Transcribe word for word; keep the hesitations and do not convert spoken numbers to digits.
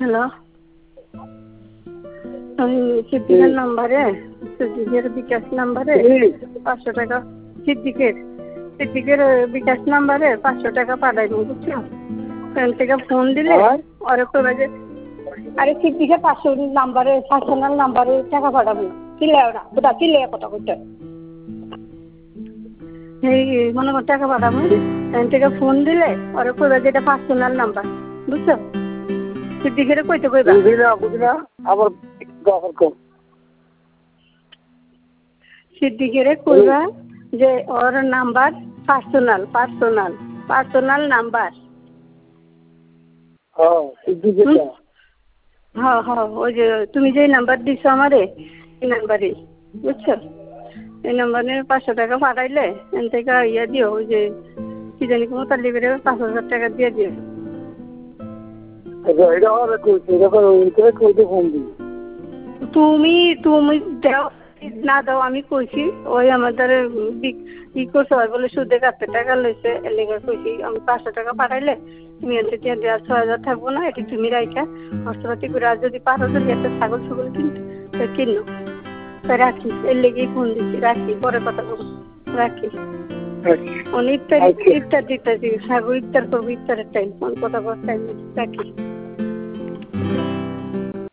Hello, আমি সিদ্দিকের নাম্বারে সিদ্দিকের বিকাশ নাম্বারে পাঁচশো টাকা সিদ্দিকের সিদ্দিকের বিকাশ নাম্বারে পাঁচশো টাকা পাঠাইব, বুঝছো? ওখান থেকে ফোন দিলে ওরে কইবা যে আরে সিদ্দিকের পাঁচশো নাম্বারে পার্সোনাল নাম্বারে টাকা পাঠাবো। চিল্লায় ওরা কোথা চিল্লায় কথা করতে এই মনে কর টাকা পাঠাবো। ওখান থেকে ফোন দিলে ওরে কইবা যে এটা পার্সোনাল নাম্বার, বুঝছো? সিদ্দিকের কইতে কইবা আবার সিদ্দিকের কইবা যে ওর number personal personal personal number. হ্যাঁ হ্যাঁ হ্যাঁ ওই যে তুমি যে নাম্বার দিছো আমারে এই নাম্বারে, বুঝছো? এই নাম্বারে পাঁচশো টাকা পাঠাইলে এন থেকে ইয়ে দিও, ওই যে কি জানি কোনো তার লিবে পাঁচ হাজার টাকা দিয়ে দিও। তুমি তুমি দাও না দাও আমি কইছি, ওই আমাদের ই করছে বলে সুদে কাটতে টাকা লইছে, এর লেগে কইছি আমি পাঁচশো টাকা পাঠাইলে তুমি এনতে দিয়ে দেওয়ার ছয় হাজার থাকবো না, এটি তুমি রাইখা খরচপাতি করে আর যদি পারো যদি একটা ছাগল ছাগল কিনতে কিনো রাখি, এর লেগেই ফোন দিচ্ছি। রাখি, পরে কথা বলবো, রাখি। অনেক ইফতার ইফতার দিতে ছাগল ইফতার করবো, ইফতারের টাইম কথা বলার টাইম, রাখি।